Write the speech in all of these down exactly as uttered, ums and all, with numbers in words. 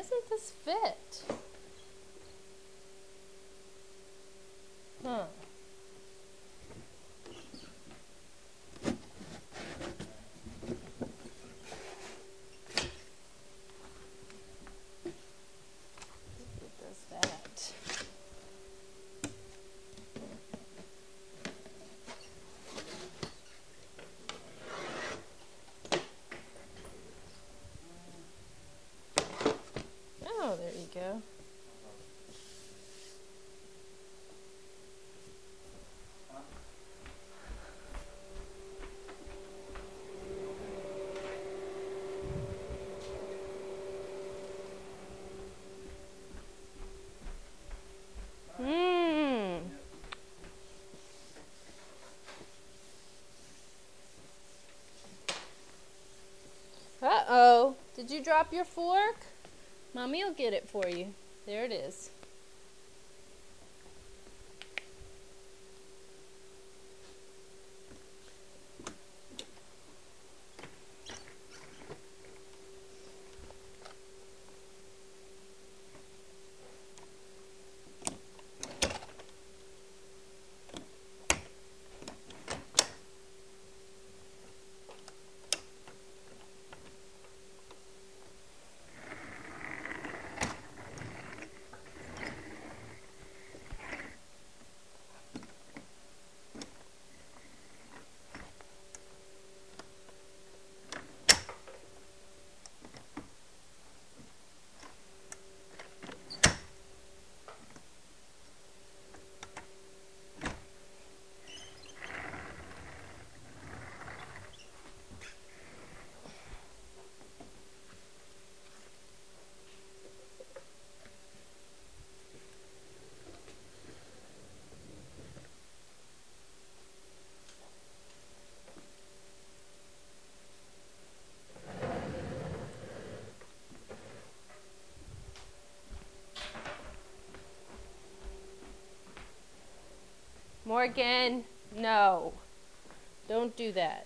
doesn't this fit? Huh. It does that. Oh, there you go. Mmm. Uh-oh. Did you drop your fork? Mommy will get it for you. There it is. Morgan, no. Don't do that.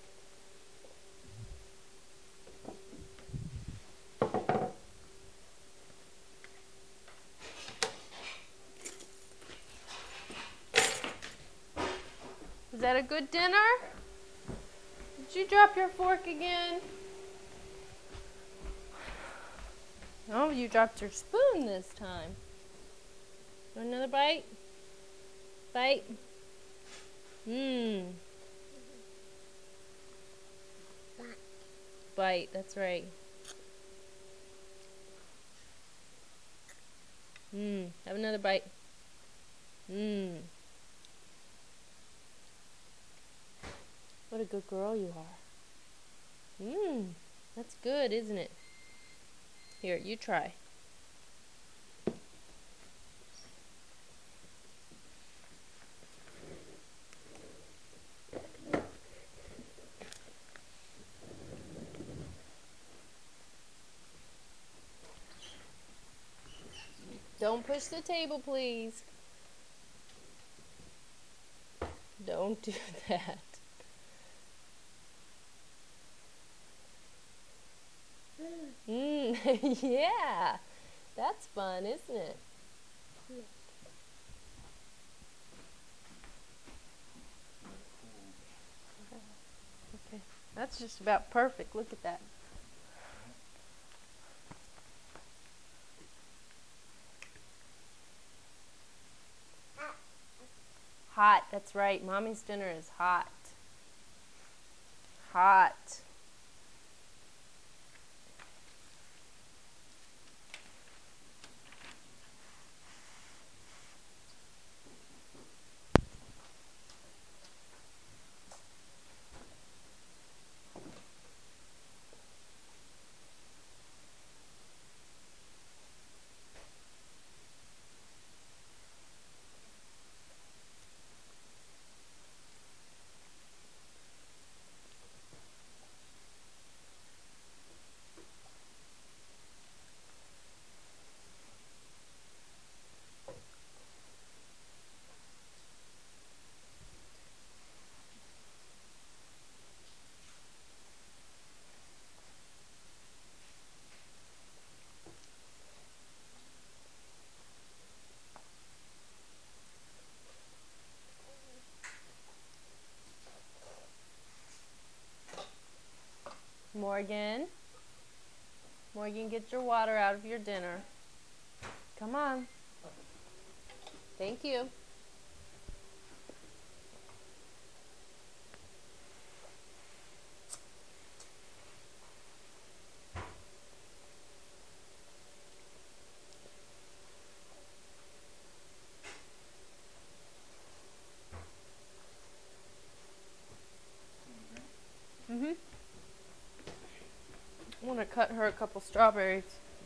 Is that a good dinner? Did you drop your fork again? Oh, you dropped your spoon this time. Want another bite? Bite? Mmm. Bite, that's right. Mmm. Have another bite. Mmm. What a good girl you are. Mmm. That's good, isn't it? Here, you try. Don't push the table, please. Don't do that. Mmm, yeah. That's fun, isn't it? Okay, that's just about perfect. Look at that. Hot, that's right. Mommy's dinner is hot. Hot. Morgan. Morgan, get your water out of your dinner. Come on. Thank you. Mm-hmm. I want to cut her a couple strawberries.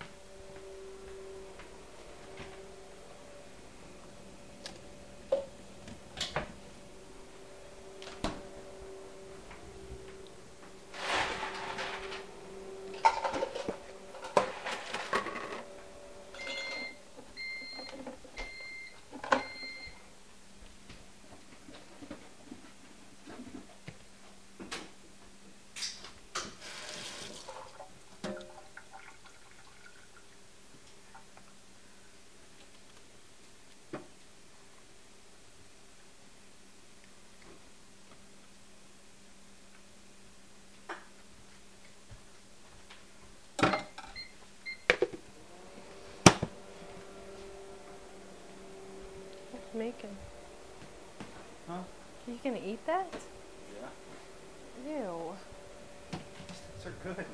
What's making? Huh? Are you gonna eat that? Yeah. Ew. These are good.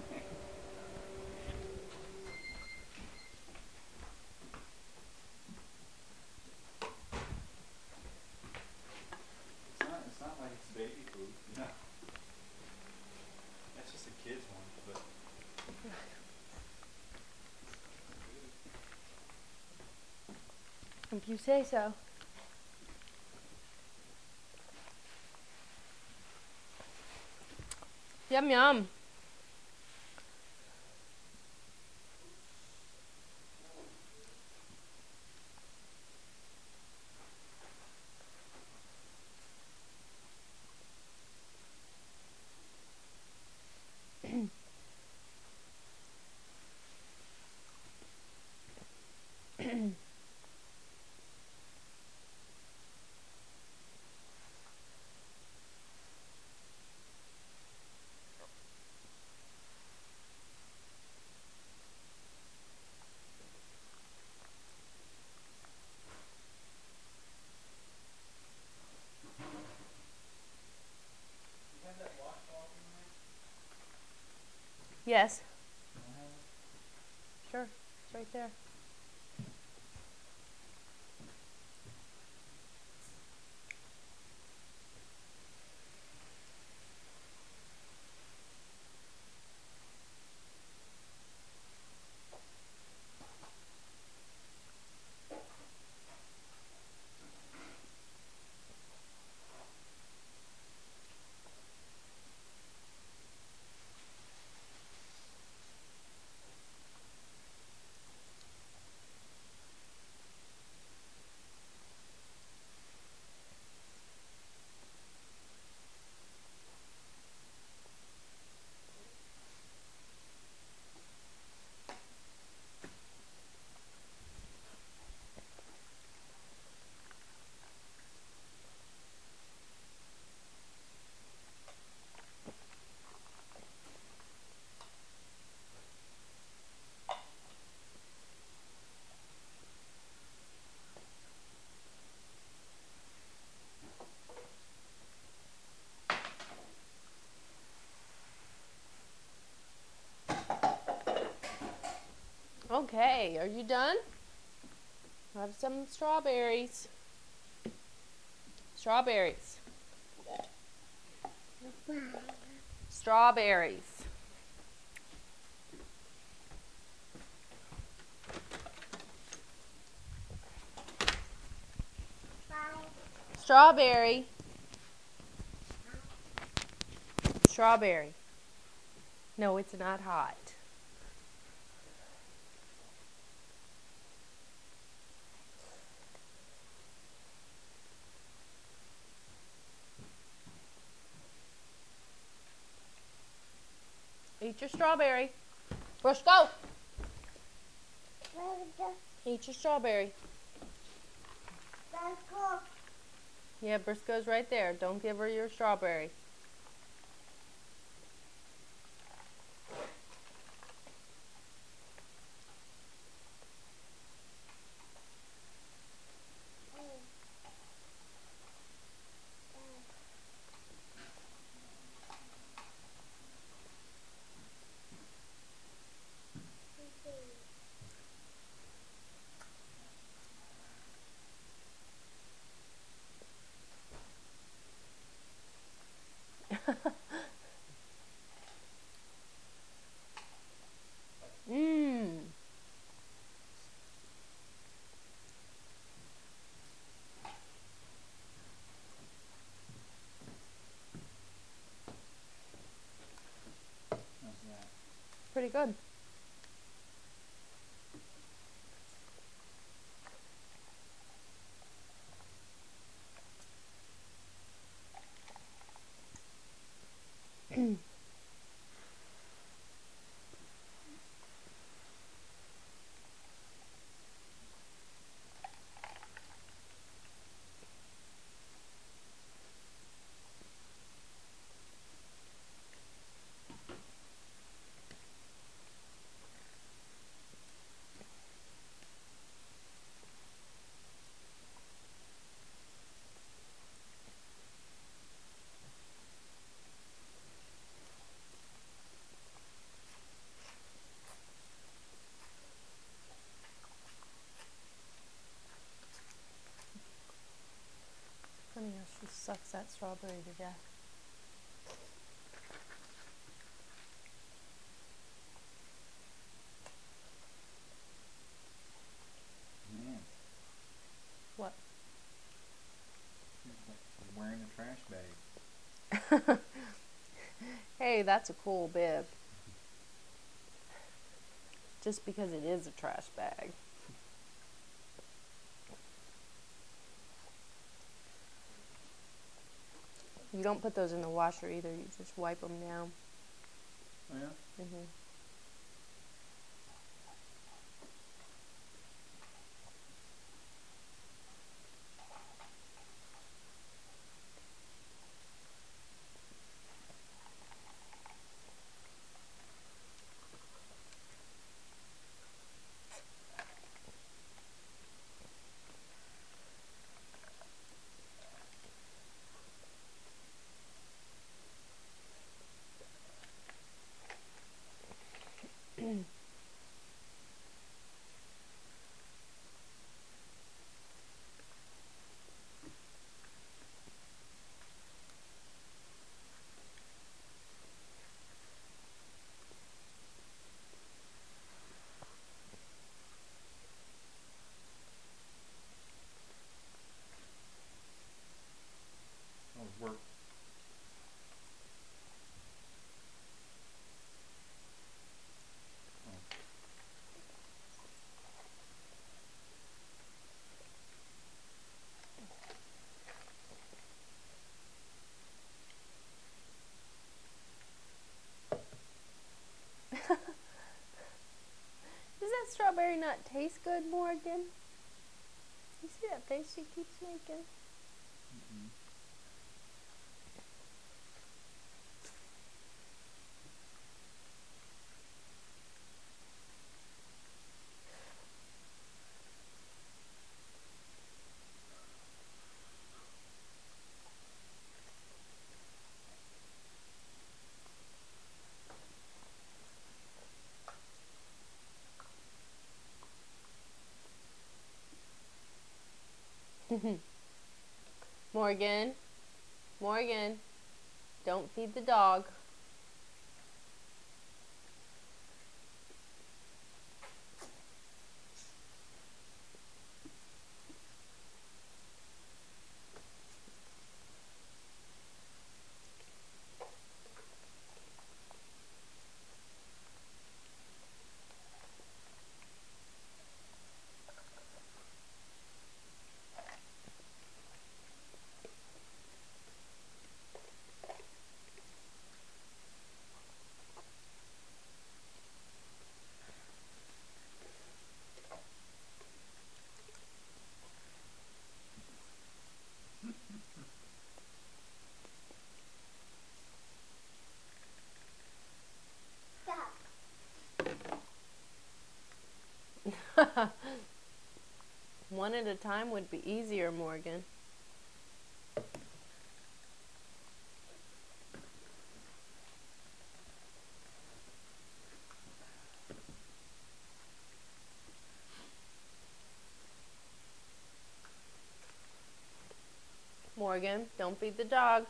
It's not, it's not like it's baby food, you know. That's just a kid's one, but If you say so. Yum yum. you have that washcloth in there? Yes. Can I have it? Sure. It's right there. Okay, are you done? Have some strawberries. Strawberries. Strawberries. Strawberry. Strawberry. No, it's not hot. Eat your strawberry. Briscoe. Eat your strawberry. Yeah, Briscoe's right there. Don't give her your strawberry. pretty good. Funny how she sucks that strawberry to death. Man, What? seems like she's wearing a trash bag. Hey, that's a cool bib. Just because it is a trash bag. You don't put those in the washer either. You just wipe them down. Oh yeah? Mm-hmm. Oh, work. Oh. Does that strawberry not taste good, Morgan? You see that face she keeps making? Mm-mm. Morgan, Morgan, don't feed the dog. One at a time would be easier, Morgan. Morgan, don't feed the dog.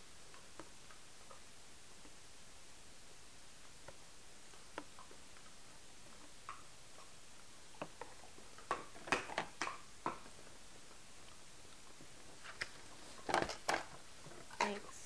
Thanks.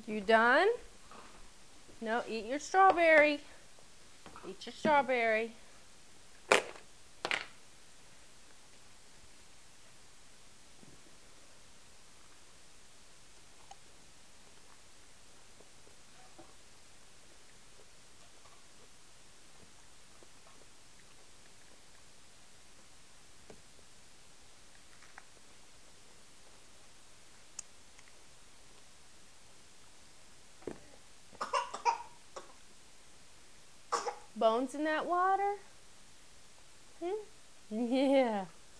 You done? No, eat your strawberry. Eat your strawberry. Bones in that water? Hmm? Yeah.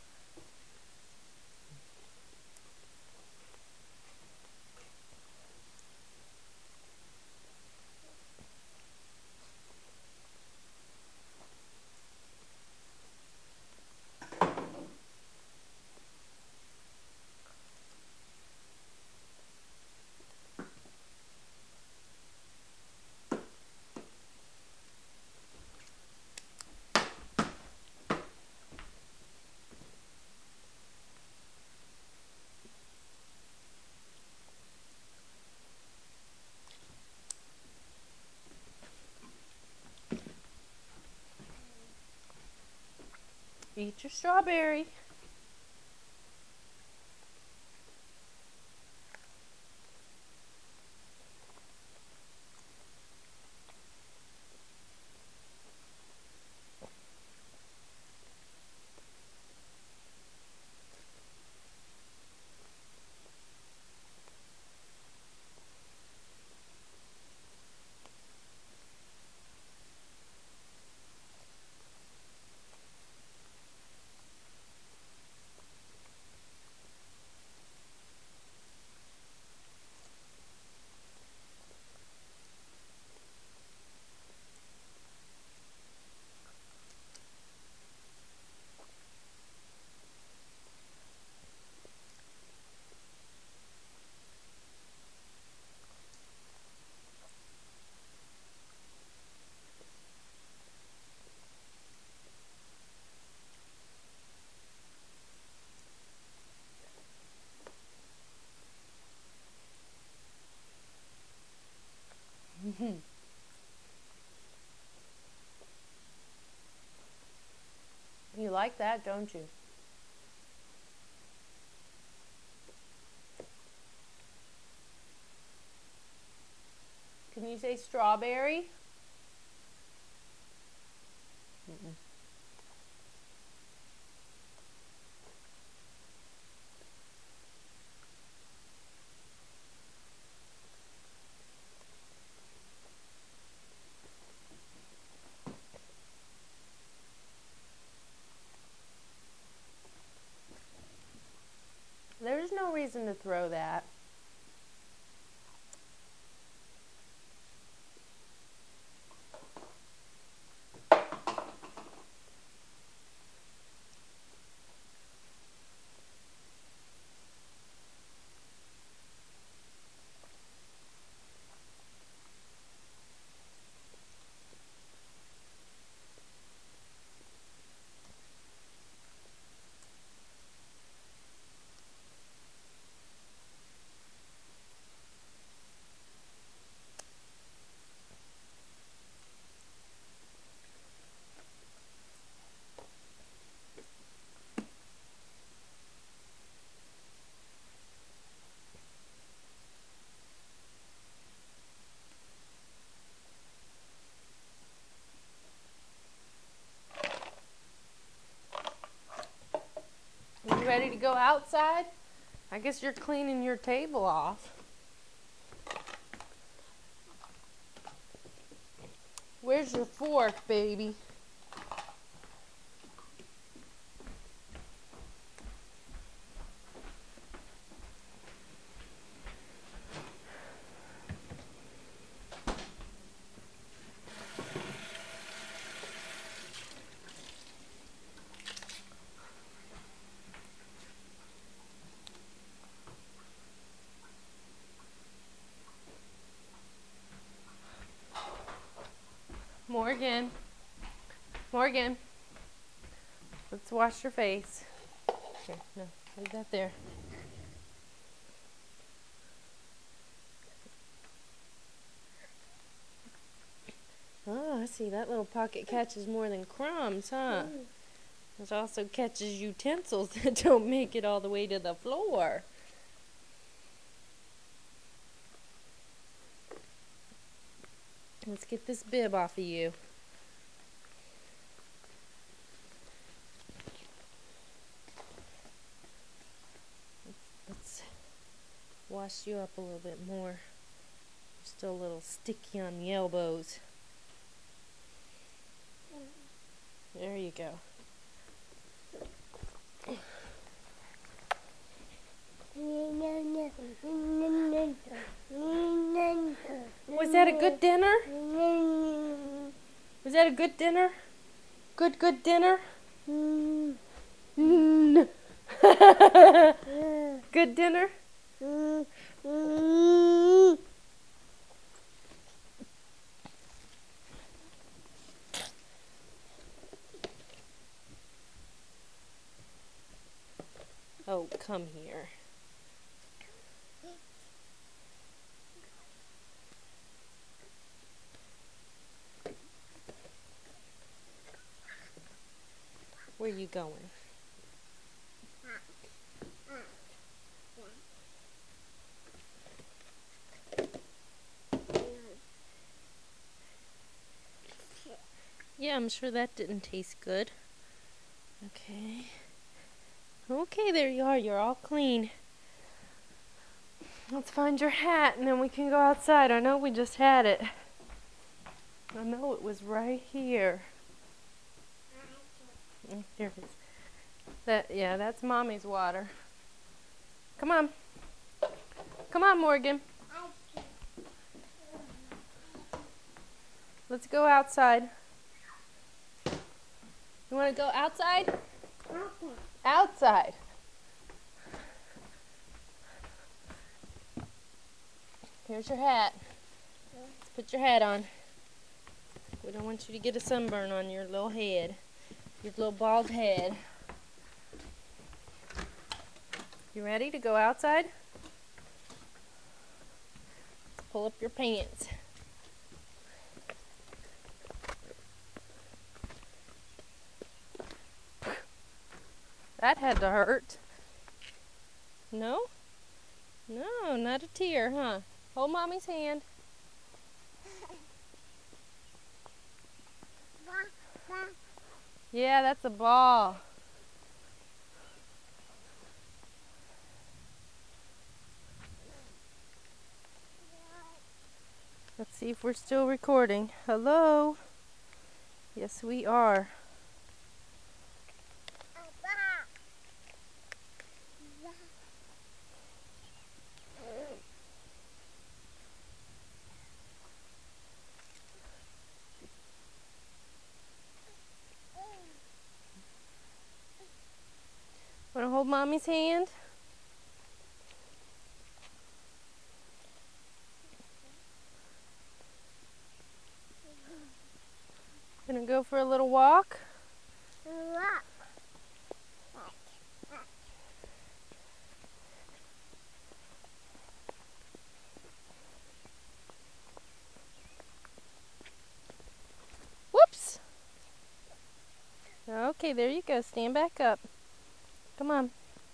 Eat your strawberry. You like that, don't you? Can you say strawberry? Mm-mm. There's no reason to throw that. Are you ready to go outside? I guess you're cleaning your table off. Where's your fork, baby? Morgan. Morgan. Let's wash your face. Here, no, leave that there. Oh, I see. That little pocket catches more than crumbs, huh? It also catches utensils that don't make it all the way to the floor. Let's get this bib off of you. Let's wash you up a little bit more. You're still a little sticky on the elbows. There you go. Was that a good dinner? Was that a good dinner? Good, good dinner? Good dinner? Oh, come here. Where you going? Yeah, I'm sure that didn't taste good. Okay. Okay, there you are. You're all clean. Let's find your hat and then we can go outside. I know we just had it. I know it was right here. Oh, here it is. That, yeah, that's Mommy's water. Come on. Come on, Morgan. Let's go outside. You want to go outside? Outside. Here's your hat. Let's put your hat on. We don't want you to get a sunburn on your little head. Your little bald head. You ready to go outside? Pull up your pants. That had to hurt. No? No, not a tear, huh? Hold Mommy's hand. Yeah, that's a ball. Let's see if we're still recording. Hello? Yes, we are. Want to hold Mommy's hand? Gonna go for a little walk? Whoops! Okay, there you go. Stand back up. Come on.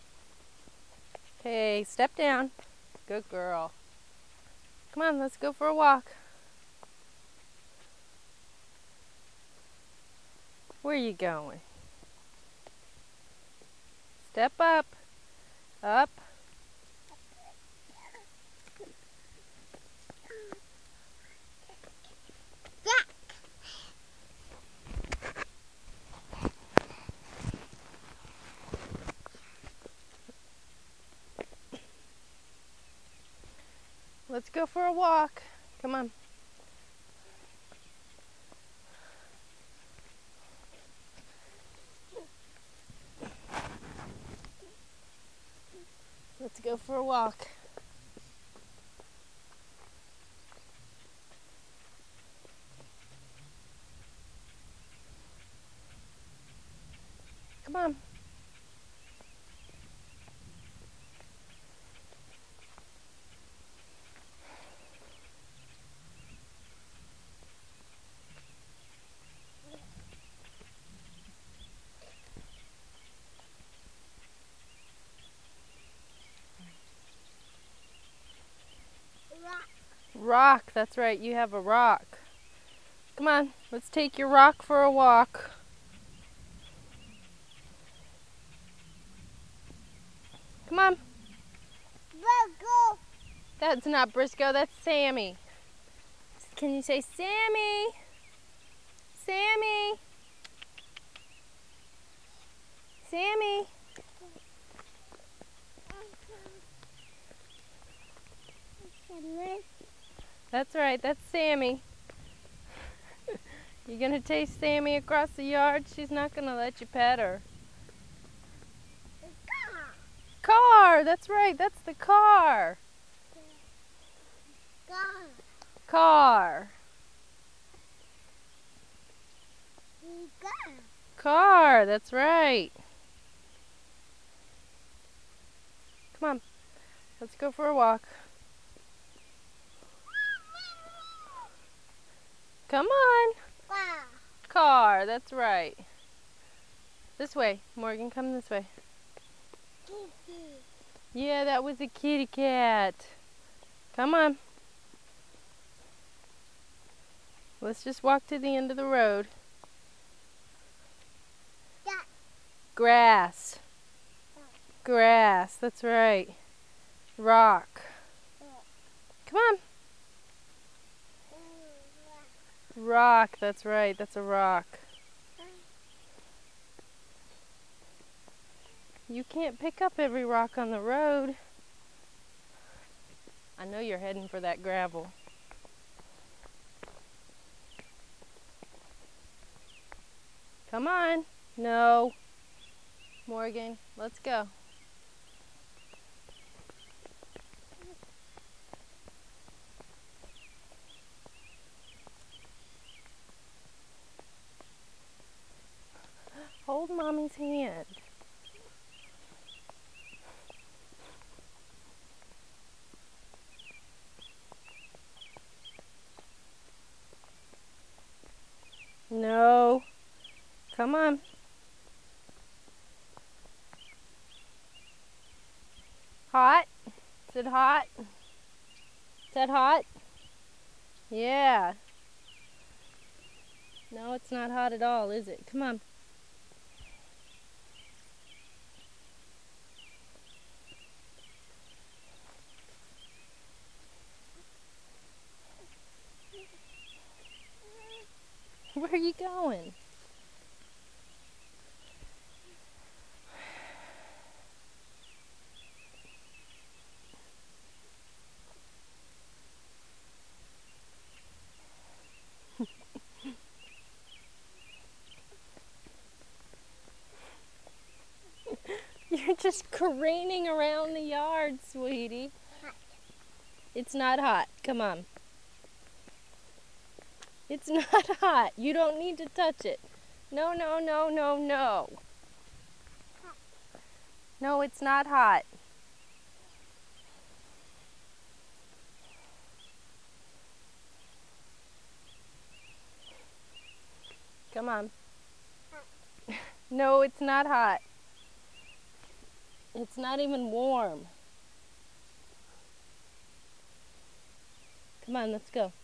Okay, step down. Good girl. Come on, let's go for a walk. Where are you going? Step up. Up. Let's go for a walk. Come on. Let's go for a walk. Come on. rock. That's right, you have a rock. Come on, let's take your rock for a walk. Come on. Briscoe. That's not Briscoe, that's Sammy. Can you say Sammy? Sammy? Sammy? That's right, that's Sammy. You gonna chase Sammy across the yard? She's not gonna let you pet her. Car, that's right, that's the car. Car. Car. Car. Car, that's right. Come on, let's go for a walk. Come on. Car. Car, that's right. This way, Morgan, come this way. Kitty. Yeah, that was a kitty cat. Come on. Let's just walk to the end of the road. Yeah. Grass. Grass, that's right. Rock. Come on. Rock, that's right, that's a rock. You can't pick up every rock on the road. I know you're heading for that gravel. Come on. No. Morgan, let's go. Hold Mommy's hand. No. Come on. Hot? Is it hot? Is that hot? Yeah. No, it's not hot at all, is it? Come on. Where are you going? You're just careening around the yard, sweetie. Hot. It's not hot. Come on. It's not hot. You don't need to touch it. No, no, no, no, no. Hot. No, it's not hot. Come on. Hot. No, it's not hot. It's not even warm. Come on, let's go.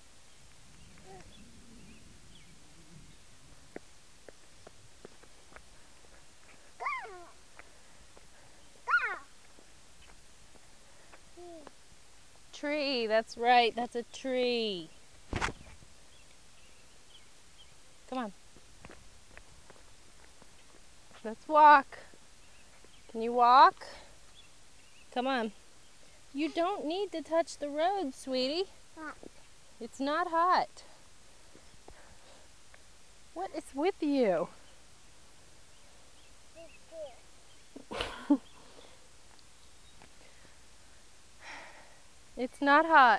Tree, that's right, that's a tree. Come on. Let's walk. Can you walk? Come on. You don't need to touch the road, sweetie. Hot. It's not hot. What is with you? It's not hot.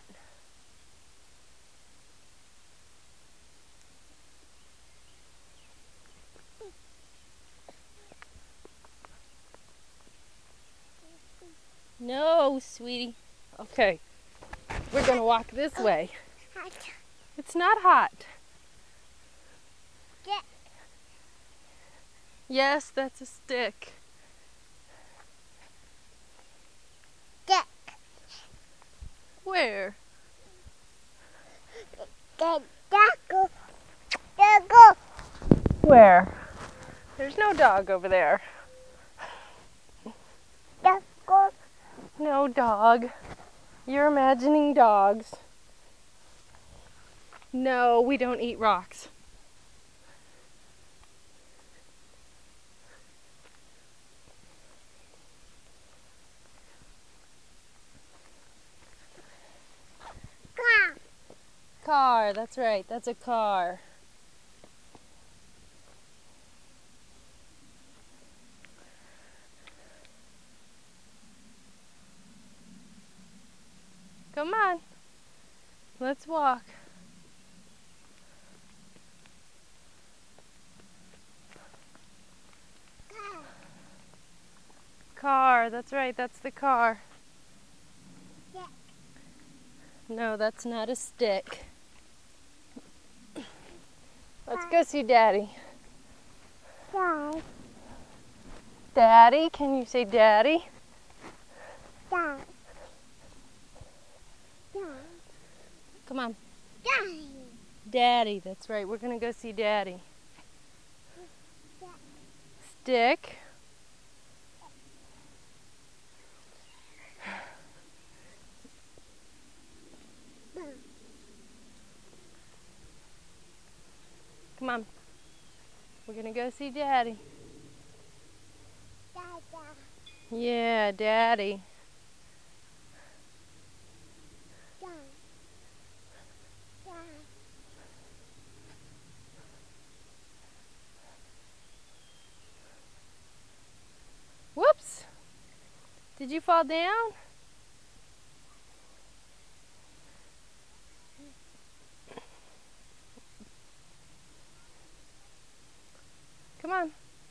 No, sweetie. Okay, we're gonna walk this way. Hot. It's not hot. Get. Yes, that's a stick. Get. Where? Where? There's no dog over there. Let's go. No dog. You're imagining dogs. No, we don't eat rocks. Car. Car, that's right, that's a car. Come on, let's walk. Car. Car, that's right, that's the car. Stick. No, that's not a stick. Let's go see Daddy. Dad. Daddy, can you say Daddy? Dad. Dad. Come on. Daddy. Daddy, that's right, we're gonna go see Daddy. Stick. Come on. We're gonna go see Daddy. Dada. Yeah, Daddy. Dad. Dad. Whoops! Did you fall down? Come on.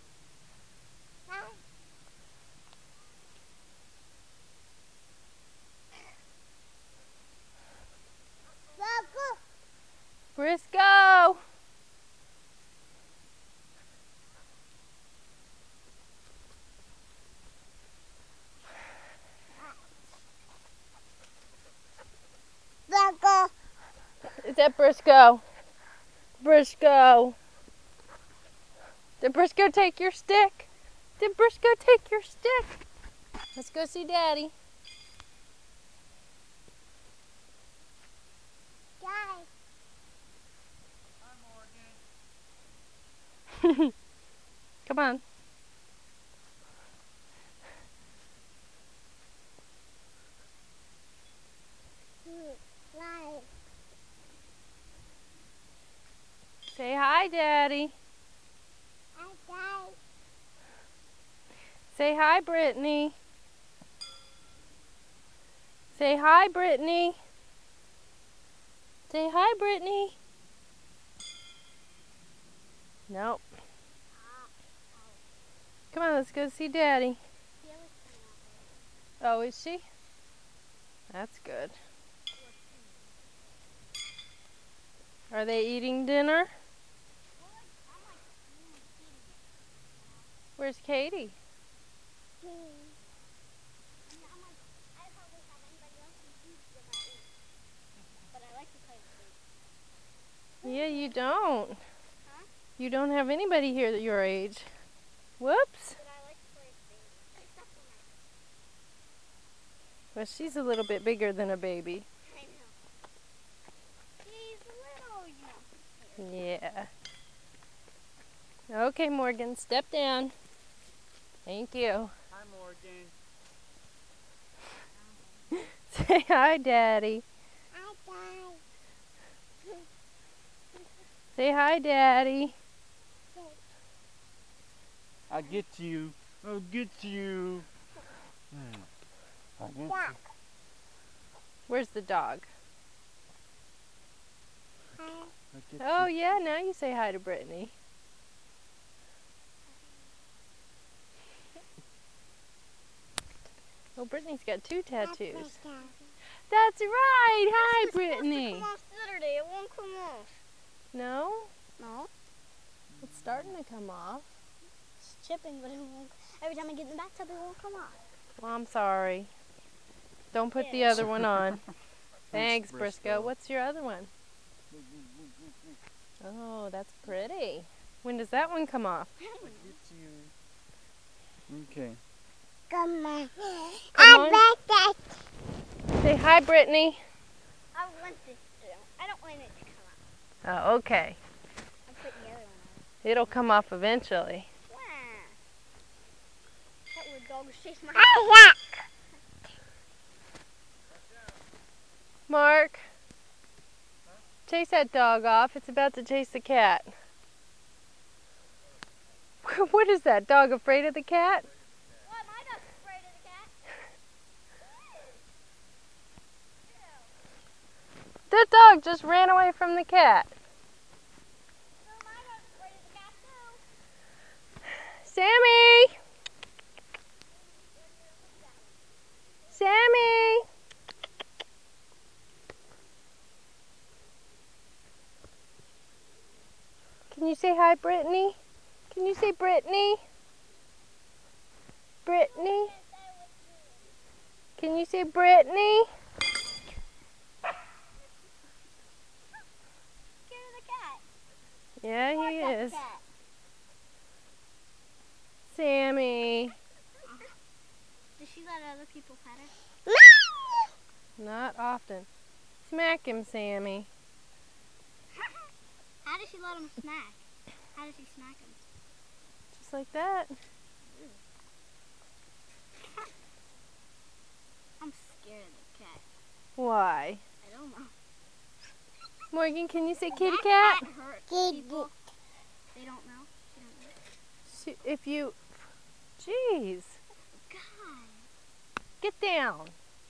Go. Briscoe! Go. Is that Briscoe? Briscoe! Did Briscoe take your stick? Did Briscoe take your stick? Let's go see Daddy. Dad. Come on. Light. Say hi, Daddy. I died. Say hi, Brittany. Say hi, Brittany. Say hi, Brittany. Nope. Come on, let's go see Daddy. Oh, is she? That's good. Are they eating dinner? Where's Katie? Yeah, you don't. Huh? You don't have anybody here at your age. Whoops. Well, she's a little bit bigger than a baby. I know. He's little, you know. Yeah. Okay, Morgan, step down. Thank you. Hi, Morgan. Say hi, Daddy. I died. Say hi, Daddy. I'll get you. I'll get you. I'll get Yeah. you. Where's the dog? Hi. I'll get Oh, you. yeah, now you say hi to Brittany. Oh, Brittany's got two tattoos. That's right. Hi, Brittany. Come off Saturday. It won't come off. No? No. It's starting to come off. It's chipping, but it won't. Every time I get in the bathtub, it won't come off. Well, I'm sorry. Don't put the Yes. other one on. Thanks, Briscoe. Briscoe. What's your other one? Oh, that's pretty. When does that one come off? I get you. Okay. Come on. Come on. Say hi, Brittany. I want this to. I don't want it to come off. Oh, okay. I'm putting the other one on. It'll come off eventually. Wow. That weird dog chased my Mark, chase that dog off. It's about to chase the cat. What is that? Dog afraid of the cat? Why am I not afraid of the cat? That dog just ran away from the cat. So am I not afraid of the cat too? Sammy! Sammy! Can you say hi, Brittany? Can you say Brittany? Brittany? Can you say Brittany? Scared of the cat. Yeah, he Watch that is. cat. Sammy. Does she let other people pet her? Not often. Smack him, Sammy. How does she let him smack? How does she smack him? Just like that. I'm scared of the cat. Why? I don't know. Morgan, can you say Does kitty that cat? hurt people? They don't know. They don't know. Sh- If you... Jeez. God. Get down.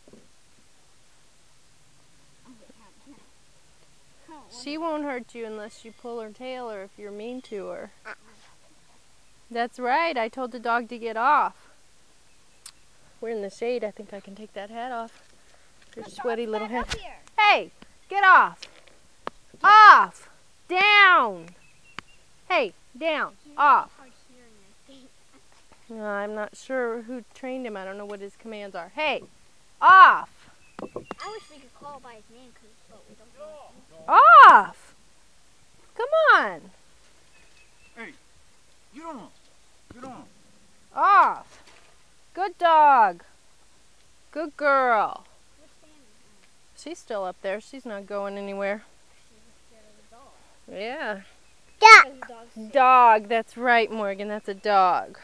I'm getting out of here. Oh, She won't hurt you unless you pull her tail or if you're mean to her. That's right. I told the dog to get off. We're in the shade. I think I can take that hat off. Your sweaty little head. Up here. Hey, get off. Off. Down. Hey, down. Off. Hard hearing, I think. No, I'm not sure who trained him. I don't know what his commands are. Hey, off. I wish we could call by his name, cause, but we don't know. Off. Come on. Hey, get on. Get on. Off. Good dog. Good girl. Where's Sammy? She's still up there. She's not going anywhere. She's scared of the dog. Yeah. Because the dog's sick. Dog. That's right, Morgan. That's a dog.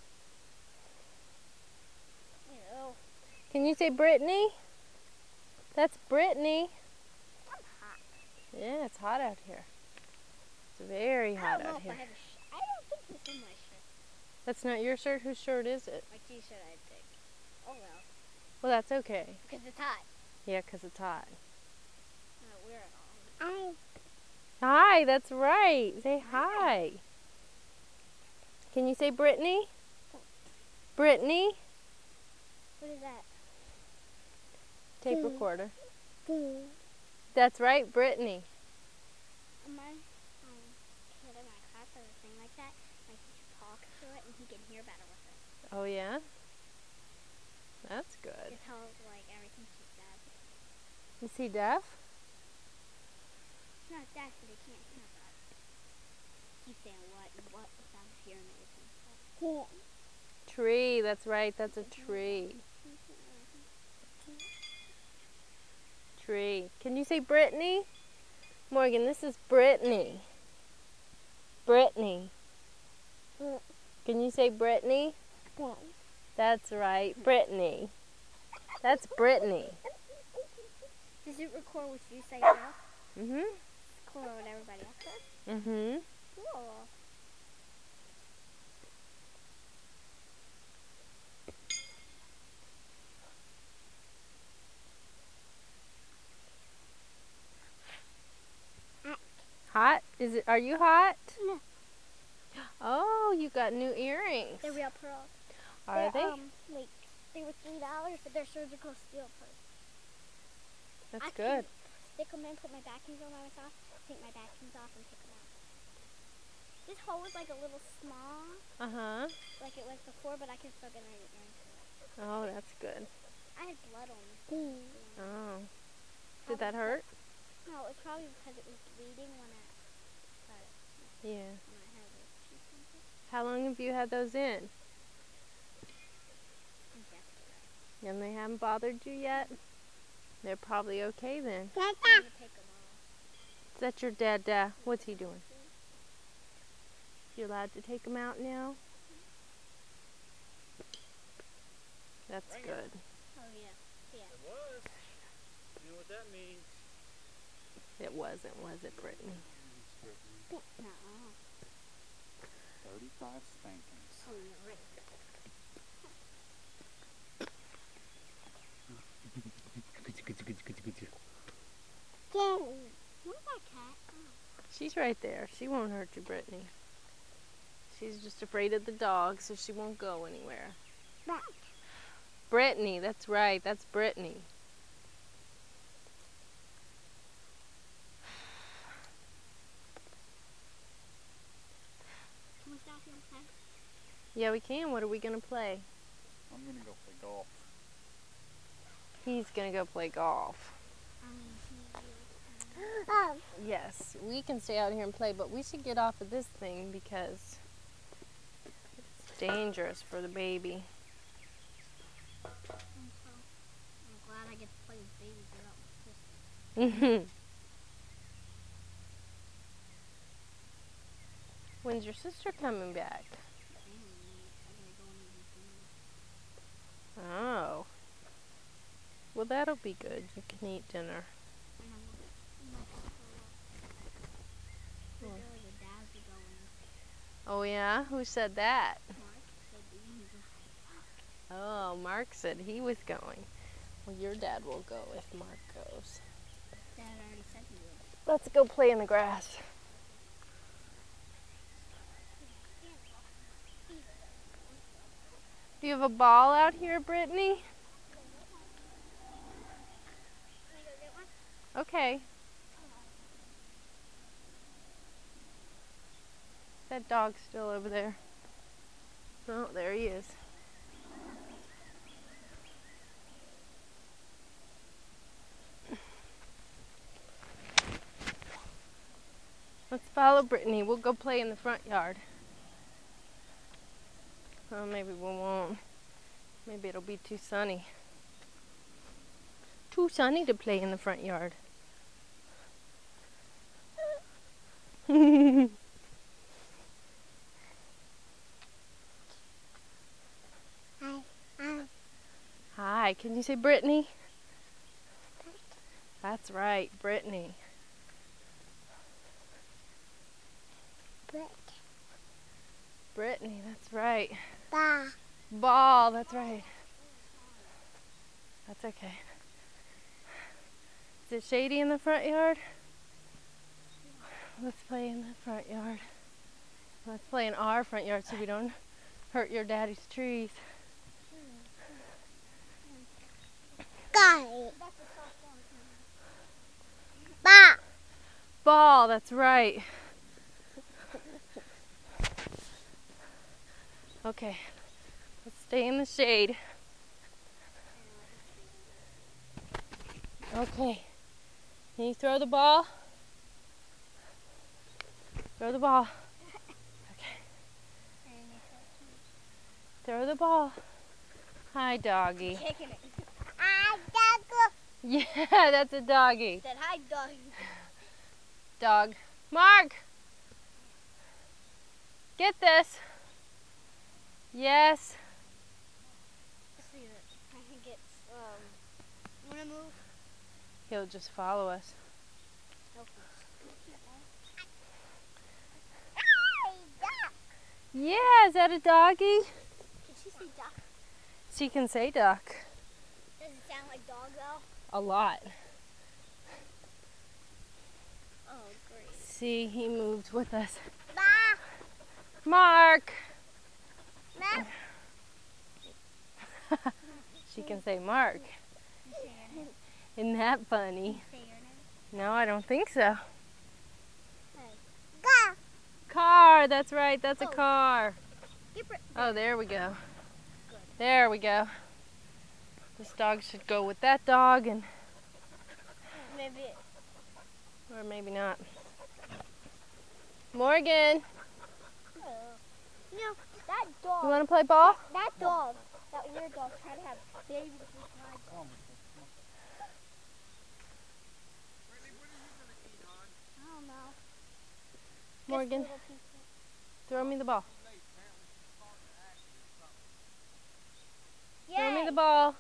Ew. Can you say Brittany? That's Brittany. I'm hot. Yeah, it's hot out here. It's very I hot don't know out if here. I have a sh- I don't think this is my shirt. That's not your shirt. Whose shirt is it? My t-shirt, I think. Oh well. Well, that's okay. Because it's hot. Yeah, 'cause it's hot. I'm not wear it all. Hi, that's right. Say hi. Can you say Brittany? Brittany? What is that? Tape Hmm. recorder. Hmm. That's right, Brittany. On my um, kid in my class has a thing like that. My teacher talks to it and he can hear better with it. Oh, yeah? That's good. It tells like everything she says. Is he deaf? It's not deaf, but he can't hear that. He's saying what and what without hearing everything. Cool. Tree, that's right. That's a tree. Tree. Can you say Brittany? Morgan, this is Brittany. Brittany. Can you say Brittany? That's right, Brittany. That's Brittany. Does it record what you say now? Mm-hmm. Record what everybody else says? Mm-hmm. Cool. Hot? Is it? Are you hot? No. Oh, you got new earrings. They're real pearls. Are They're, they? Um, like, they were three dollars, but they're surgical steel pearls. That's I good. Can stick them in, put my backings on my off, take my backings off, and take them out. This hole was like a little small, Uh-huh. like it was before, but I can still get my earrings in it. Oh, that's good. I had blood on me. Oh. Did that hurt? No, it's probably because it was bleeding when I cut it. Yeah. When I had it. How long have you had those in? And they haven't bothered you yet? They're probably okay then. I'm gonna take them off. Is that your dad? What's he doing? You're allowed to take them out now? That's Bring it. good. Oh yeah. Yeah. It was. You know what that means? It wasn't, was it, Brittany? Nuh-uh. thirty-five spankings. Oh, no, right. Where's that cat? Oh. She's right there. She won't hurt you, Brittany. She's just afraid of the dog, so she won't go anywhere. Back. Brittany, that's right. That's Brittany. Can we stop here and play? Yeah, we can. What are we going to play? I'm gonna go play golf. He's going to go play golf. Oh. Yes, we can stay out here and play, but we should get off of this thing because it's dangerous for the baby. I'm so I'm glad I get to play with baby girl. Mhm. When's your sister coming back? Oh. Well, that'll be good. You can eat dinner. Oh, yeah? Who said that? Oh, Mark said he was going. Well, your dad will go if Mark goes. Dad already said he would. Let's go play in the grass. Do you have a ball out here, Brittany? Okay. That dog's still over there. Oh, there he is. Let's follow Brittany. We'll go play in the front yard. Oh, maybe we won't. Maybe it'll be too sunny. Too sunny to play in the front yard. Hi. Hi. Hi, can you say Brittany? That's right, Brittany. Brick. Brittany, that's right. Ba. Ball, that's right. That's okay. Is it shady in the front yard? Let's play in the front yard. Let's play in our front yard so we don't hurt your daddy's trees. Got it. Ba. Ball, that's right. Okay, let's stay in the shade. Okay, can you throw the ball? Throw the ball. Okay. Throw the ball. Hi, doggy. Kicking it. Hi, dog. Yeah, that's a doggy. Said hi, dog. Dog. Mark! Get this. Yes. Let's see it. I think it's, um, you want to move? He'll just follow us. Hi, duck. Yeah, is that a doggy? Can she say duck? She can say duck. Does it sound like dog, though? A lot. Oh, great. See, he moved with us. Ba. Mark! Ma. She can say Mark. Isn't that funny? Say your name. No, I don't think so. Hey. Ga. Car, that's right, that's a Oh. car. Get Brit- Oh, there we go. Good. There we go. This dog should go with that dog, and Maybe it. or maybe not. Morgan, Oh. No, know, that dog. You want to play ball? That dog. That weird dog tried to have babies with my dog. I don't know. Morgan, Just little pieces. throw me the ball. Yay. Throw me the ball.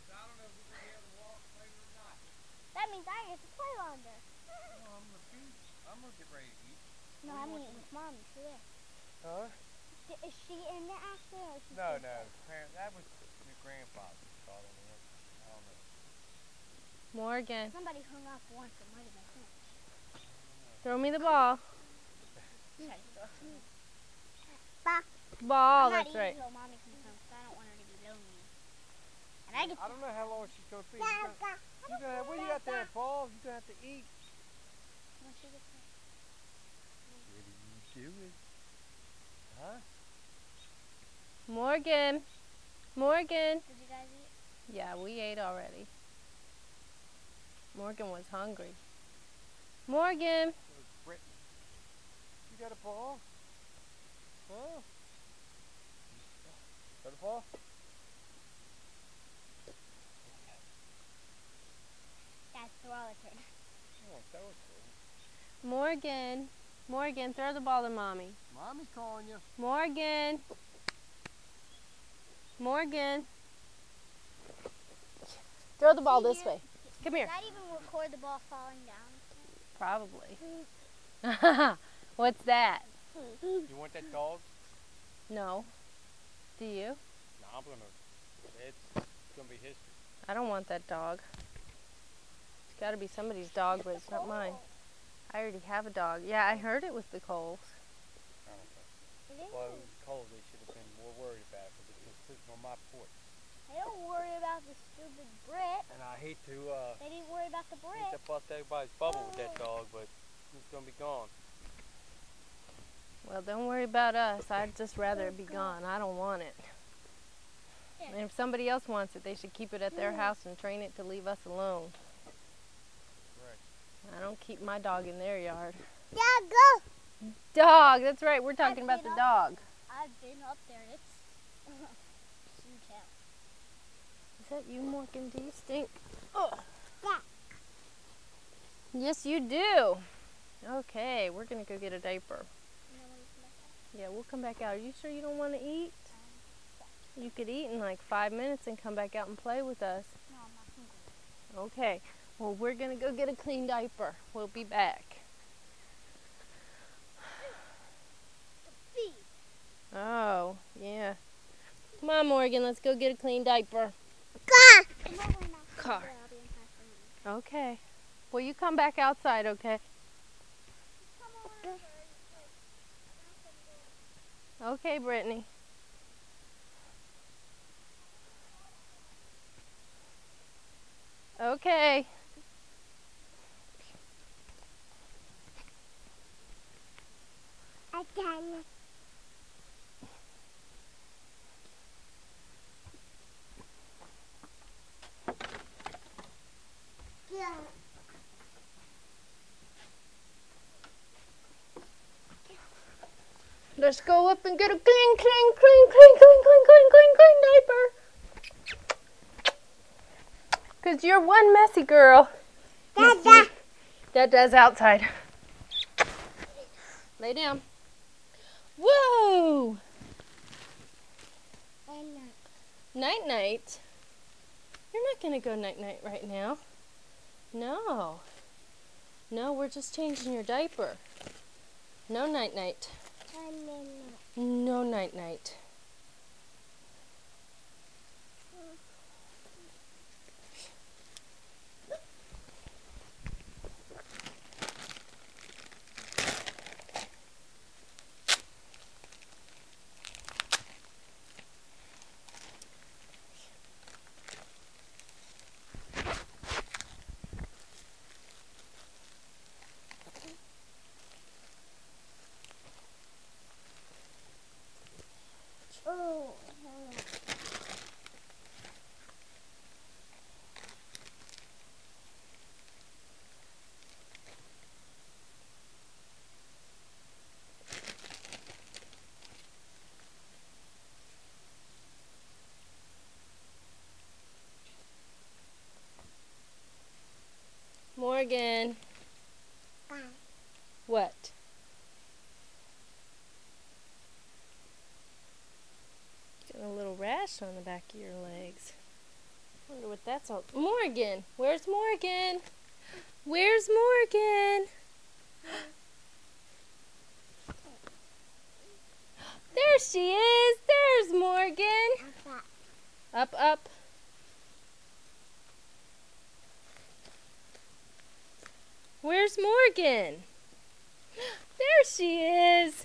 That means I get to play longer. I'm gonna get ready to eat. No, I'm eating with Mommy. She there. Huh? Is she in the accident or is she No, still no. sick? Parent, that was your grandfather's fault in the end. I don't know. Morgan, Somebody hung up once. It might have been him. throw me the ball. You gotta throw it to me. Ball. Ball, I'm not that's eating right. until Mommy comes home because I don't want her to be lonely. And I get I don't know how long she's gonna be. You're gonna, you're gonna, what you got there, ball? You're gonna have to eat. when she gets there. What are you doing? Huh? Morgan, Morgan. Did you guys eat? Yeah, we ate already. Morgan was hungry. Morgan. Brittany. You got a ball? Huh? Got a ball? Guys, throw all the turn. Oh, that was cool. Morgan. Morgan, throw the ball to Mommy. Mommy's calling you. Morgan. Morgan. Throw the ball this way. Come here. Did that even record the ball falling down? Probably. What's that? You want that dog? No. Do you? No, I'm gonna. It's gonna be history. I don't want that dog. It's got to be somebody's dog, but it's not mine. I already have a dog. Yeah, I heard it was the Coles. I don't know. It is. Well, it was cold. They should have been more worried about it because it's been sitting on my porch. They don't worry about the stupid Brit. And I hate to, uh, They didn't worry about the hate Brit. to bust everybody's bubble with that dog, but it's gonna be gone. Well, don't worry about us. I'd just rather it be gone. I don't want it. And if somebody else wants it, they should keep it at their house and train it to leave us alone. Right. I don't keep my dog in their yard. Dad, go. Dog, that's right. We're talking I've about been the up- dog. I've been up there. It's huge hell. Is that you, Morgan? Do you stink? Ugh. Yes, you do. Okay, we're going to go get a diaper. You know when you come back out? Yeah, we'll come back out. Are you sure you don't want to eat? You could eat in like five minutes and come back out and play with us. No, I'm not hungry. Okay. Well, we're going to go get a clean diaper. We'll be back. Feet. Oh, yeah. Come on, Morgan. Let's go get a clean diaper. Car. Come over now. Car. I'll be in five for a minute. Okay. Well, you come back outside, okay? Come over. Okay, Brittany. Okay. Again. Yeah. Let's go up and get a clean, clean, clean, clean, clean, clean, clean, clean, clean diaper. Because you're one messy girl. Dada. Dada's outside. Lay down. Whoa! Night night. You're not going to go night night right now. No. No, we're just changing your diaper. No night night. No night night. rash on the back of your legs. Wonder what that's all. Morgan! Where's Morgan? Where's Morgan? There she is! There's Morgan! Up, up. Where's Morgan? There she is!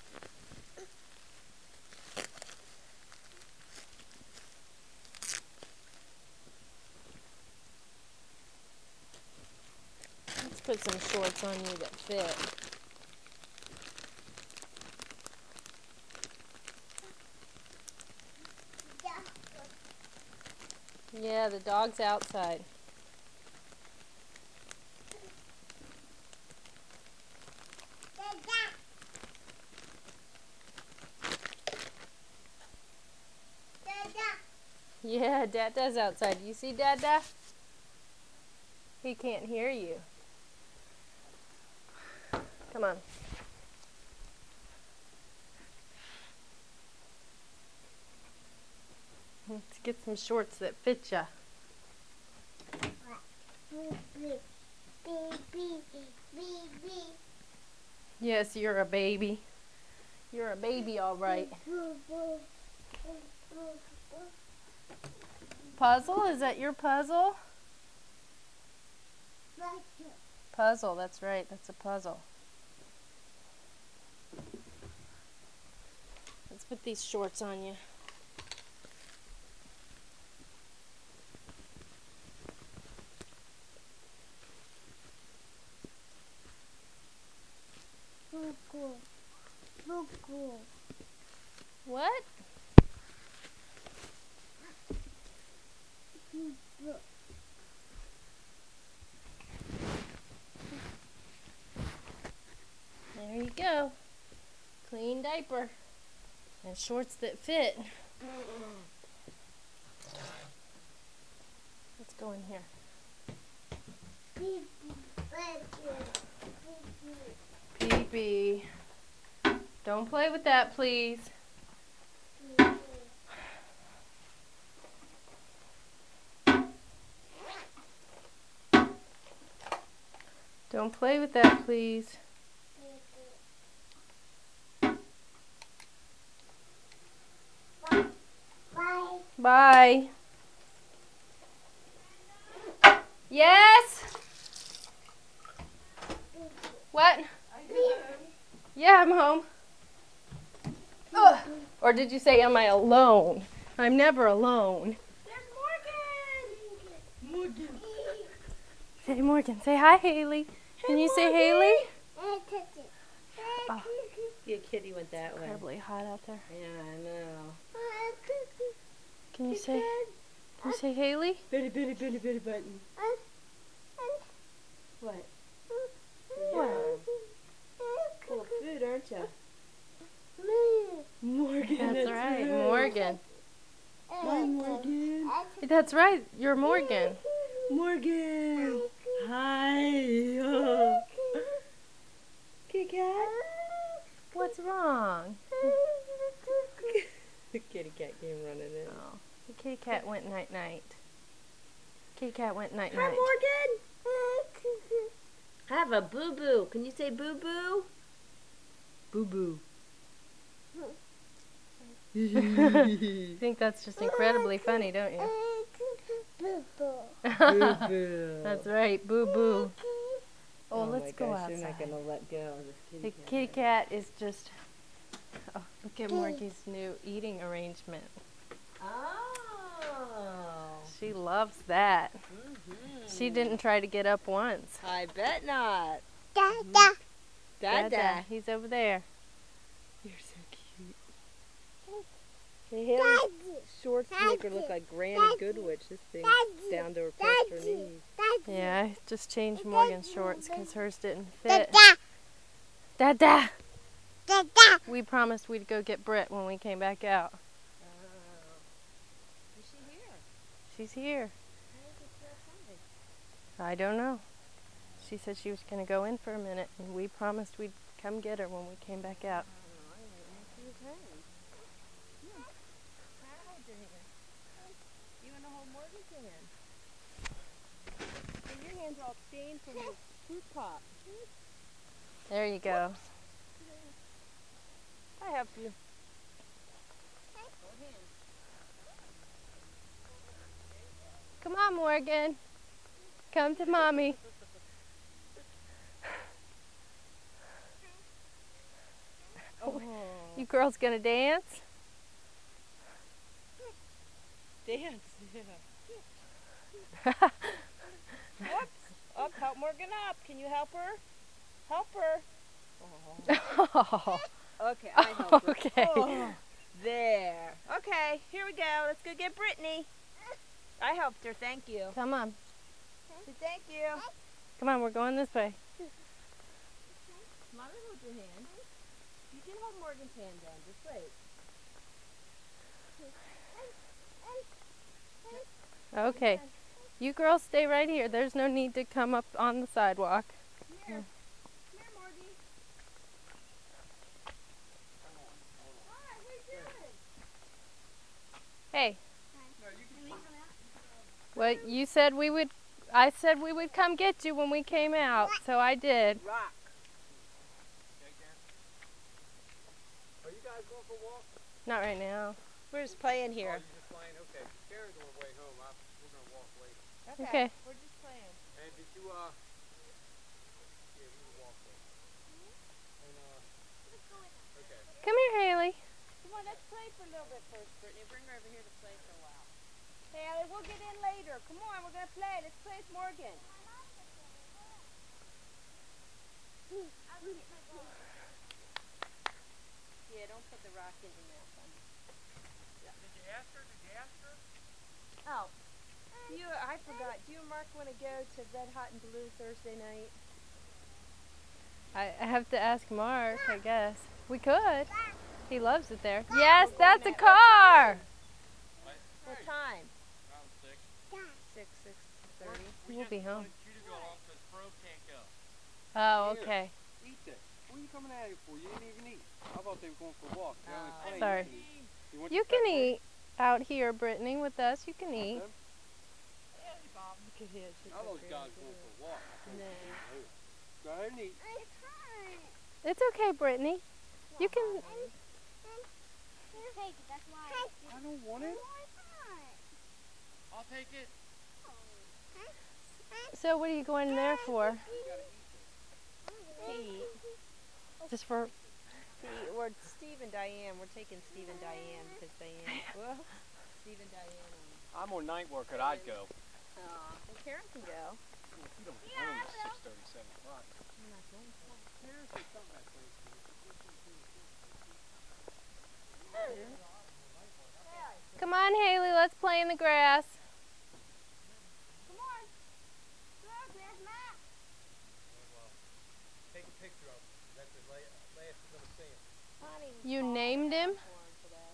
Let's put some shorts on you that fit. Yeah, the dog's outside. Yeah, Dada's outside. You see Dada? He can't hear you. Come on. Let's get some shorts that fit ya. Yes, you're a baby. You're a baby, all right. Puzzle? Is that your puzzle? Puzzle, that's right. That's a puzzle. Let's put these shorts on you. What? There you go. Clean diaper. And shorts that fit. Let's go in here. Pee-pee. Don't play with that, please. Don't play with that, please. Bye. Bye. Yes? What? Yeah, I'm home. Ugh. Or did you say, am I alone? I'm never alone. There's Morgan! Morgan! Say Morgan. Say hi, Haley. Can you say Haley? Oh, Your kitty went that way. incredibly hot out there. Yeah, I know. Can you say, can you say Haley? Bitty, bitty, bitty, bitty button. What? What? Full of food, aren't you? Morgan, That's that's right, right. Morgan. Hi, Morgan. That's right, you're Morgan. Morgan. Hi. Oh. Kitty cat. What's wrong? The kitty cat came running in. Oh, the kitty cat went night night. Kitty cat went night Hi, night. Morgan. Have a boo boo. Can you say boo boo? Boo boo. You think that's just incredibly funny, don't you? Boo boo. That's right, boo boo. Oh, Oh let's my go gosh, outside. You're not gonna let go of this kitty The cat. kitty cat is just. Oh, look at Morgie's new eating arrangement. Oh. She loves that. Mm-hmm. She didn't try to get up once. I bet not. Dada. Dada. Dada, he's over there. You're so cute. Hey, Haley's shorts make her look like Granny Goodwitch. This thing's down to her past her knees. Yeah, I just changed Morgan's shorts because hers didn't fit. Dada. Dada! Dada. We promised we'd go get Britt when we came back out. Is she here? She's here. How is it so I don't know. She said she was going to go in for a minute, and we promised we'd come get her when we came back out. Oh, I didn't know she was home. Yeah. How old are you? Morgan's hand. And your hands are all stained from the fruit pop. There you go. I help you. Come on, Morgan. Come to mommy. Oh. You girls gonna dance? Dance, yeah. Whoops. Up, help Morgan up. Can you help her? Help her. Oh. Okay, I help her. Okay. Oh, there. Okay, here we go. Let's go get Brittany. I helped her, thank you. Come on. Say thank you. Come on, we're going this way. Mother, hold your hand. You can hold Morgan's hand down. Just wait. Okay. You girls stay right here. There's no need to come up on the sidewalk. Here. Come here, Morgie. Hi, what are you doing? Hey. Well, you said we would, I said we would come get you when we came out, so I did. Rock. Are you guys going for a walk? Not right now. We're just playing here. Oh, you're just playing? Okay. Karen's on her way home. I, we're going to walk later. Okay. We're just playing. And did you, uh... Yeah, we will walk later. And, uh... Okay. Come here, Haley. Come on, let's play for a little bit first, Brittany. Bring her over here to play for a while. Haley, we'll get in later. Come on, we're going to play. Let's play with Morgan. Yeah, don't put the rock in your mouth. Yeah. Did you ask her? Did you ask her? Oh. Do you, I forgot. Do you and Mark want to go to Red Hot and Blue Thursday night? I, I have to ask Mark, I guess. We could. He loves it there. Yes, that's a car! What time? Around six. Six, six thirty. We'll be home. You to go off because Pro can't go. Oh, okay. Eat that. What are you coming out here for? You didn't even eat. I thought they were going for a walk. They're only Oh. playing. Sorry. You, want You your can pet eat out here, Brittany, with us. You can eat. them? Look at his. I thought guys going for a walk. No. Go ahead and eat. It's okay, Brittany. You can. Take it, that's why. I don't want it. Why not? I'll take it. So, what are you going there for? Pete. Just for. Pete. We're Steve and Diane. We're taking Steve and Diane because Diane. Well, Steve and Diane. Um, I'm on night work, and I'd go. uh, well, Karen can go. You don't get home at six thirty, seven o'clock. Come on, Haley. Let's play in the grass. Come on. Look, there's Matt. Take a picture of him. That's the last you're going to see him. Honey was You calling named him? for him today.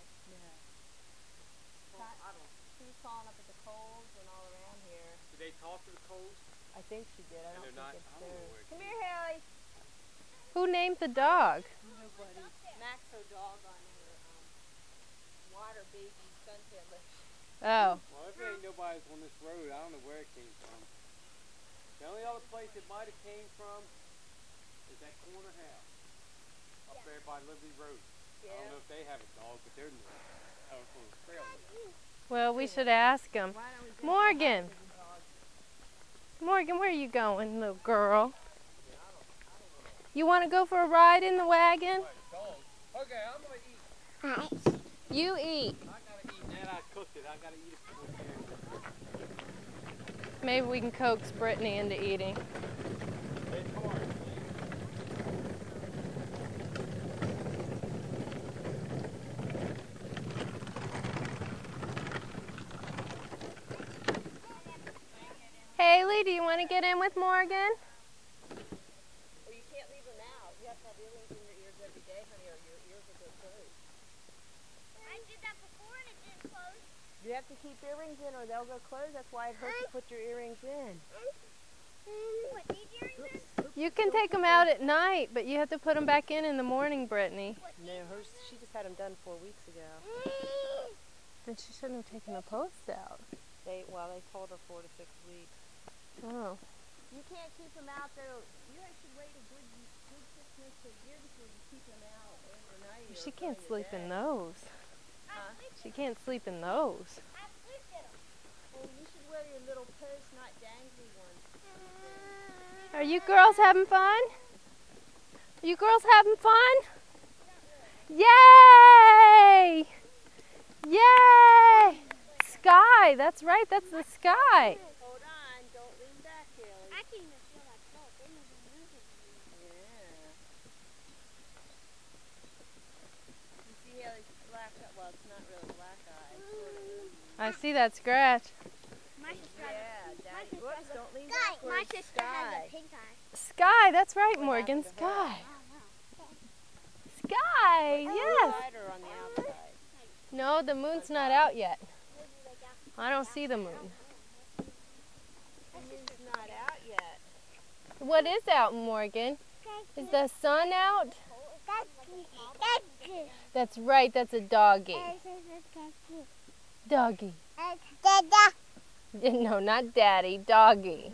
He was calling up at the Coles and all around here. Did they talk to the Coles? I think she did. I And don't they're not. think it's I don't know theirs. where it Come came here, Haley. Who named the dog? Nobody. Max her dog on her um, water baby suntan lotion. Oh. Well, if there ain't nobody's on this road, I don't know where it came from. The only other place it might have came from is that corner house up there by Liberty Road. I don't know if they have a dog, but they're new. Out on the trail. Well, we should ask him. Why don't we go Morgan. to the dog? Morgan, where are you going, little girl? You want to go for a ride in the wagon? Okay, I'm gonna eat. Alright. You eat. I gotta eat. And I cooked it. I gotta eat it before Karen. Maybe we can coax Brittany into eating. Hey, come on. Haley, do you want to get in with Morgan? Well, you can't leave them out. You have to have earrings in your ears every day, honey, or your ears will go closed. I did that before and it didn't close. You have to keep earrings in or they'll go closed. That's why it hurts to put your earrings in. What, these earrings in? You can take them out at night, but you have to put them back in in the morning, Brittany. No, hers. She just had them done four weeks ago. Then she shouldn't have taken the posts out. They, well, they told her four to six weeks. Oh. You can't keep them out there. You should wait a good, good six months to a year before you keep them out overnight. She or can't during the sleep day. in those. Huh? She can't sleep in those. Well, you should wear your little purse, not dangly ones. Are you girls having fun? Are you girls having fun? Yay! Yay! Sky, that's right, that's the sky. Hold on, don't lean back, Haley. I can even feel that salt. They move and move it. Yeah. You see Haley's black eye? Well, it's not really black eye. It's sort of. I see that scratch. My sister Yeah, has Daddy. my sister Whoops, has a, don't lean Sky. backwards. My sister has Sky. a pink eye. Sky, that's right, What Morgan. happened to her? Sky. Oh, wow. Sky, yes. Inside or on the outside? No, the moon's not out yet. I don't see the moon. The moon's not out yet. What is out, Morgan? Is the sun out? That's right, that's a doggy. Doggy. No, not daddy, doggy.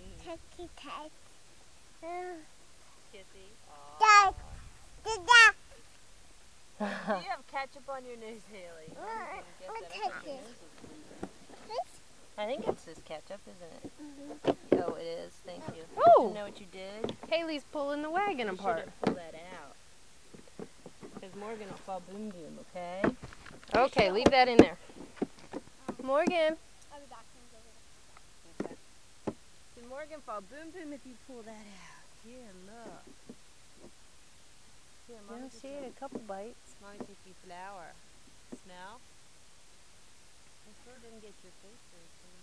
Kissy. Aw. Do you have ketchup on your nose, Haley? I didn't guess that. I think your nose was bleeding. I think it's just ketchup, isn't it? Oh, it is. Thank you. Oh. You know what you did? Haley's pulling the wagon You apart. shouldn't pull that out. Because Morgan will fall boom boom, okay? Okay, leave that in there. Morgan. I'll be back soon. Okay. Can Morgan fall boom boom if you pull that out? Here, look. Here, Yeah, Mommy, she ate a couple bites. Mommy took you flour. Smell? I sure didn't get your face very clean.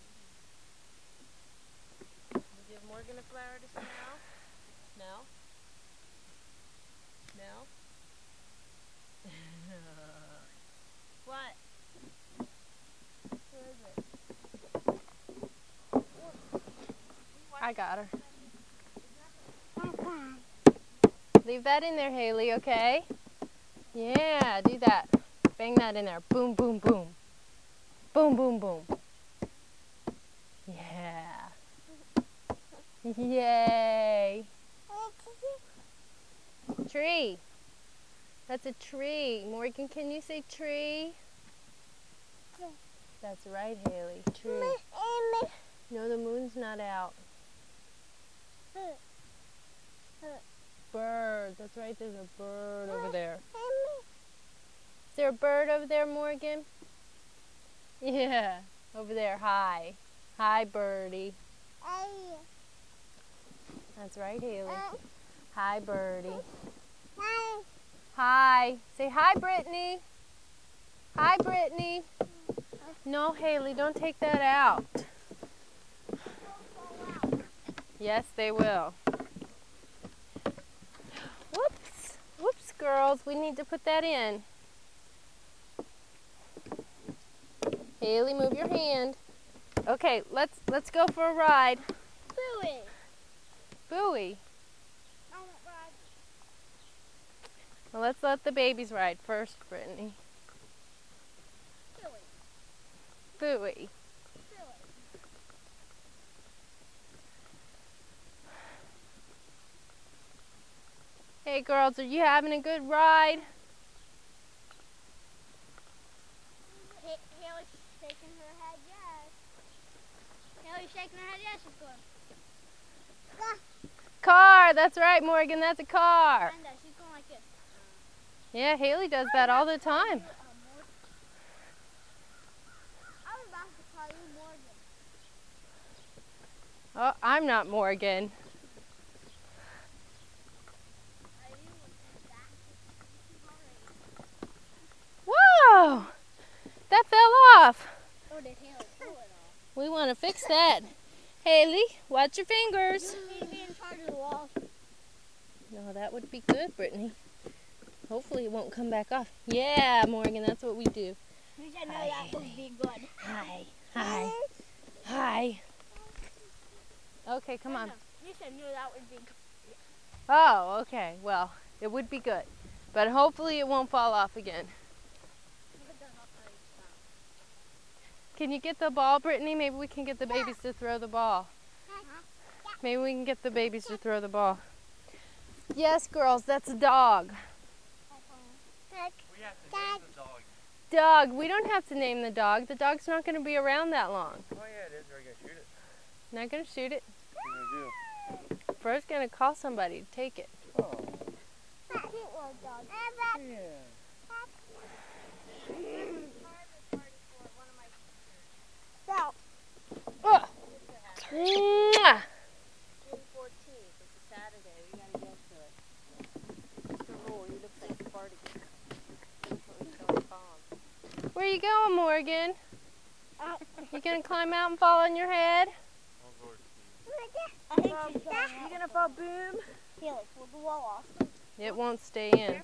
Did you give Morgan a flour to smell? Smell? Smell? What? Where is it? I got her. Leave that in there, Haley, okay? Yeah, do that. Bang that in there. Boom, boom, boom. Boom, boom, boom. Yeah. Yay. Tree. That's a tree. Morgan, can you say tree? That's right, Haley. Tree. No, the moon's not out. Bird. That's right, there's a bird over there. Is there a bird over there, Morgan? Yeah, over there. Hi. Hi, birdie. That's right, Haley. Hi, birdie. Hi. Say hi, Brittany. Hi, Brittany. No, Haley, don't take that out. Yes, they will. Whoops. Whoops, girls. We need to put that in. Haley, move your hand. Okay, let's let's go for a ride. Buoy. Buoy. I want ride. Well, let's let the babies ride first, Brittany. Buoy. Buoy. Buoy. Hey, girls, are you having a good ride? Ha- Haley's shaking her head yes. Haley's shaking her head yes. She's going. Car. That's right, Morgan. That's a car. Kinda. She's going like this. Yeah, Haley does that all the time. I was about to call you Morgan. Oh, I'm not Morgan. Are you back? Whoa! That fell off. Oh, did Haley pull it off? We want to fix that. Haley, watch your fingers. You need to be in charge of the walls. No, that would be good, Brittany. Hopefully it won't come back off. Yeah, Morgan, that's what we do. You should know that would be good. Hi. Hi. Hi. Okay, come on. You should know that would be good. Oh, okay. Well, it would be good. But hopefully it won't fall off again. Can you get the ball, Brittany? Maybe we can get the babies to throw the ball. Maybe we can get the babies to throw the ball. Yes, girls, that's a dog. We have to name the dog. Dog. We don't have to name the dog. The dog's not going to be around that long. Oh yeah, it is. Are you gonna shoot it? Not going to shoot it. What are you gonna do? Bro's going to call somebody to take it. Oh. Cute little dog. Yeah. So, Ugh. Mwah. June fourteenth. It's a Saturday. We gotta get to it. Mister Rule, he looks like Spartacus. He's going calm. Where you going, Morgan? uh, You going to climb out and fall on your head? I think she's going You gonna fall boom? Felix, pull the wall off. It won't stay in.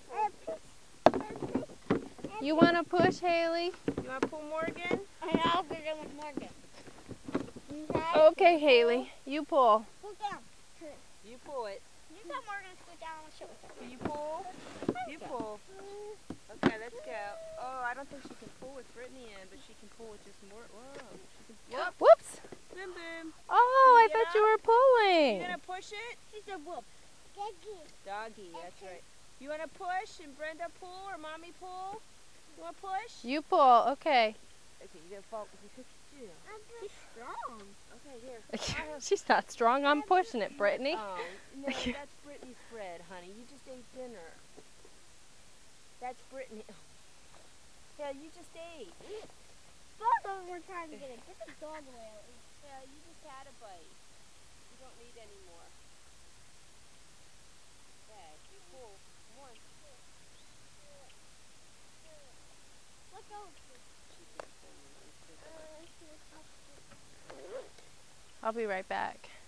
You want to push, Haley? You wanna pull Morgan? I know, I'll get in with Morgan. Okay, Haley. You pull. Pull down. You pull it. You tell Morgan to scoot down on the shoulder. You pull. You pull. Okay, let's go. Oh, I don't think she can pull with Brittany in, but she can pull with just more. Whoa. She can, whoop. Whoops. Boom, boom. Oh, I Get thought you up. were pulling. You gonna push it? She said whoop. Doggy. Doggy, that's right. You wanna push and Brenda pull or mommy pull? You wanna push? You pull. Okay. Okay, you gonna fall. You could do. She's strong. Okay, here. She's not strong. I'm pushing it, Brittany. Oh, no, that's Brittany's bread, honey. You just ate dinner. That's Brittany. Yeah, you just ate. Both of them were trying to get it. Get the dog away. Yeah, you just had a bite. You don't need any more. Yeah, you pull. Come on. Let go. I'll be right back.